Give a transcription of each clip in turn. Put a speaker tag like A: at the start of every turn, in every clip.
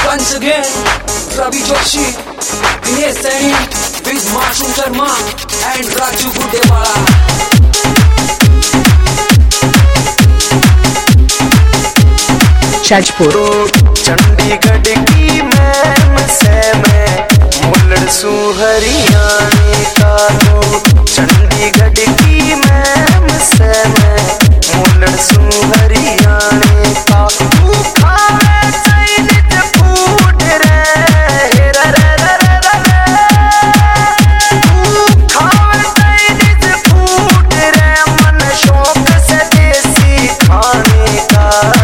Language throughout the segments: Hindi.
A: once again, Ravi Joshi, Dinesh Saini, with Masum Sharma and Raju Gudewala.
B: शाजपुर
C: Chandigarh की मैम से मैं मुलड़सू हरियाणा का तू। चंडीगढ़ की मैम से मैं मुलड़सू हरियाणा का तू। खावे चाइनीज फूड रे रे रे रे रे। तू खावे चाइनीज फूड रे मन शौक से देसी खाने का।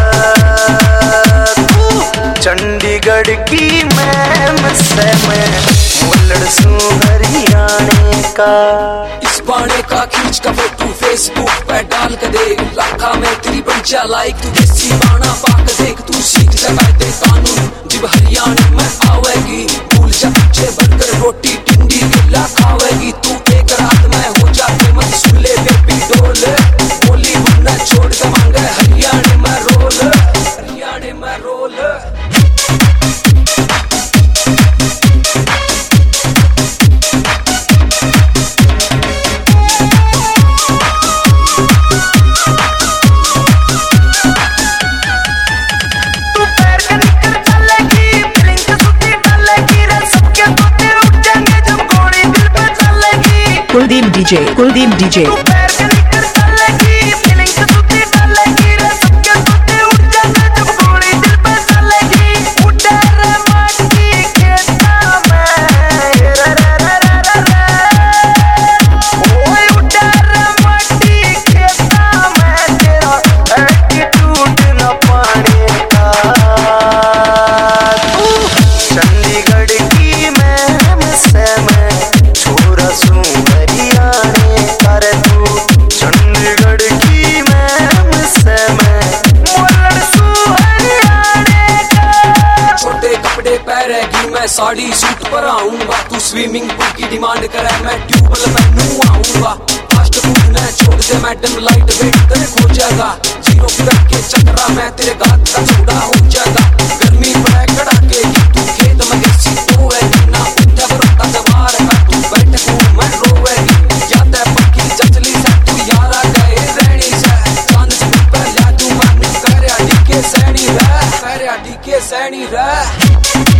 C: चंडीगढ़ की मैम से मैं मुलड़सू हरियाणा का।
A: इस बाणे का खींच का फोटो फेसबुक पे डाल के देख, लाखा में तेरी बच्चा लाइक। तू देसी बाणा पाक देख, तू सीख जगाते कानून जब हरियाणा में आवेगी। भूल जा पीछे बर्गर रोटी टिंडी गिल्ला खावेगी। तू एक रात में हो जाते मत सुन ले बेबी डोल। बोली बनना छोड़ के मांगे हरियाणा में रोल, हरियाणा में रोल।
B: कुलदीप डीजे
A: मैं साड़ी सूट पर आऊंगा। तू स्विमिंग पूल की डिमांड करे, मैं ट्यूबल पहनू आऊंगा। फास्ट फूड ने छोड़ दे मैडम, लाइट वेट तेरे खो जाएगा। जीरो फिगर के चक्रा मैं तेरे गात का चौड़ा हो जाएगा। गर्मी पड़े कड़ाके की तू खेत में देसी होएगी ना। उठे बरोटा जवार का तू बैठ को मैं रोएगी। याद है पक्की जचली से तू यारा गए रहनी से। चांद से पहले तू मानू करे अड़ी के सैनी रह, करे अड़ी के सैनी रह।